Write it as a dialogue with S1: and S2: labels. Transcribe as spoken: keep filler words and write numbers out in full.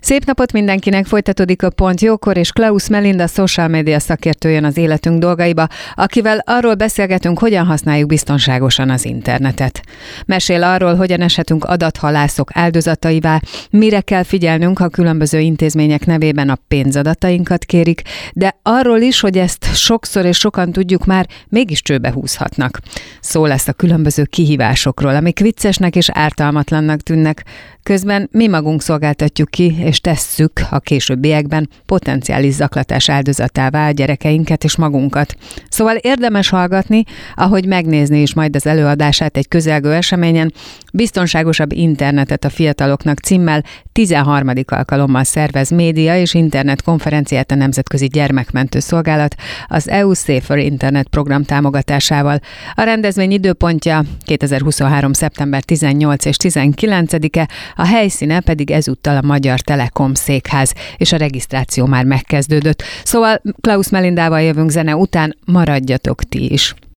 S1: Szép napot mindenkinek, folytatódik a Pont Jókor, és Klaus Melinda social media szakértő jön az életünk dolgaiba, akivel arról beszélgetünk, hogyan használjuk biztonságosan az internetet. Mesél arról, hogyan eshetünk adathalászok áldozataivá, mire kell figyelnünk, ha különböző intézmények nevében a pénzadatainkat kérik, de arról is, hogy ezt sokszor és sokan tudjuk már, mégis csőbe húzhatnak. Szó lesz a különböző kihívásokról, amik viccesnek és ártalmatlannak tűnnek, közben mi magunk szolgáltatjuk ki, és tesszük a későbbiekben potenciális zaklatás áldozatává a gyerekeinket és magunkat. Szóval érdemes hallgatni, ahogy megnézni is majd az előadását egy közelgő eseményen, Biztonságosabb internetet a fiataloknak címmel tizenharmadik alkalommal szervez média és internet konferenciát a Nemzetközi Gyermekmentő Szolgálat az é u Safer Internet program támogatásával. A rendezvény időpontja kétezer-huszonhárom. szeptember tizennyolcadika és tizenkilencedike, a helyszíne pedig ezúttal a Magyar Telekom székház, és a regisztráció már megkezdődött. Szóval Klaus Melindával jövünk zene után, maradjatok ti is!